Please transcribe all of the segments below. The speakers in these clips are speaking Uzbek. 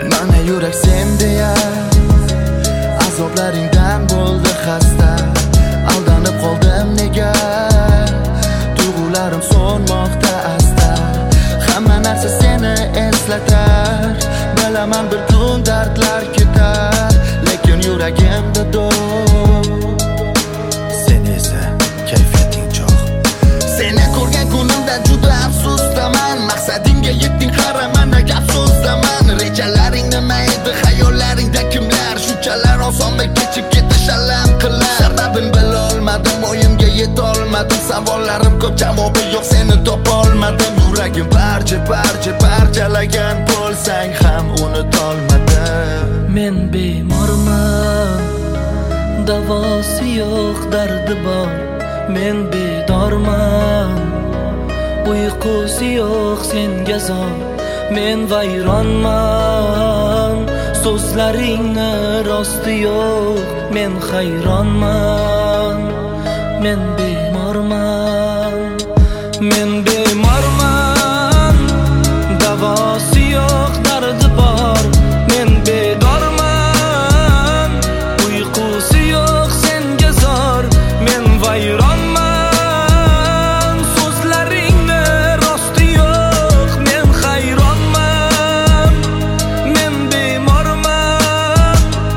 Mana yurak sen deya azoblaringdan bo'ldi xasta. Aldanib qoldim nega, tuyg'ularim so'nmoqda asta. Hamma narsa seni eslatar, bilaman bir kun dardlar ketar, lekin yuragimda do'q. Sen esa kayfiyating cho'q. Seni ko'rgan kunimda juda afsusdaman. Maqsadingga yetding, qara mana gap so'zdaman. Rejalaring nima edi, xayollaringda kimlar? Shunchalar osonmi kechib ketish alam qilar. Sababin bilolmadim, o'yimga yetolmadim. Savollarim ko'p, javobi yo'q, seni topolmadim. Yuragim parchalagan bo'lsang ham unutolmadim. Men bemorman, davosi yo'q, dardi bor. Men bedorman, uyqusi yo'q, senga zor. Men vayronman, so'zlaringni rosti yo'q. Men hayronman, men bemorman. Men bemorman, davosi yo'q, dardi bor. Men bedorman, uyqusi yo'q, senga zor. Men vayronman, so'zlaringni rosti yo'q. Men hayronman, men bemorman.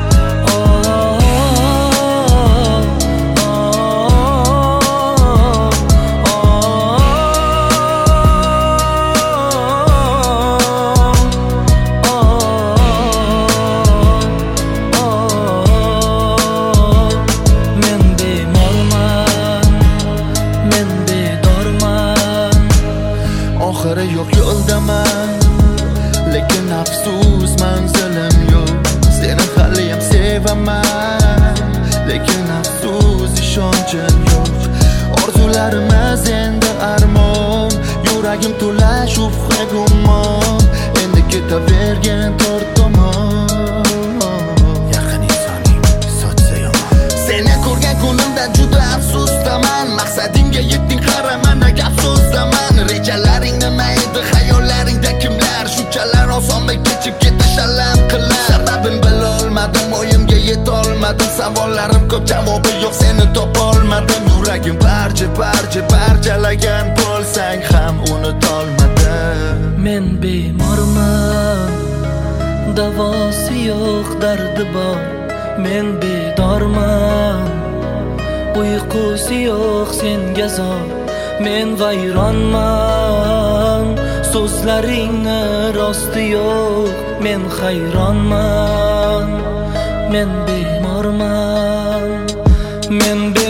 Oxiri yo'q yo'ldaman, lekin afsus manzilim yo'q. Seni haliyam sevaman, lekin afsus ishonchim yo'q. Orzularimiz endi armon, yuragim to'la shubha gumon. Endi ketavergan tor tomon. Yaqin insoning sochsa yomon. Seni ko'rgan kunimda juda afsusdaman. Maqsadingga yetding, qara mana gap so'zdaman. Rejalaring nima edi, xayollaringda kimlar? Shunchalar osonmi kechib ketish alam qilar. Sababin bilolmadim, o'yimga yetolmadim. Savollarim ko'p, javobi yo'q, seni topolmadim. Yuragim parchalagan bo'lsang ham unutolmadim. Men bemorman, davosi yo'q, dardi bor. Men bedorman, uyqusi yo'q, senga zor. Men vayronman, so'zlaringni rosti yo'q. Men hayronman, men bemorman. Men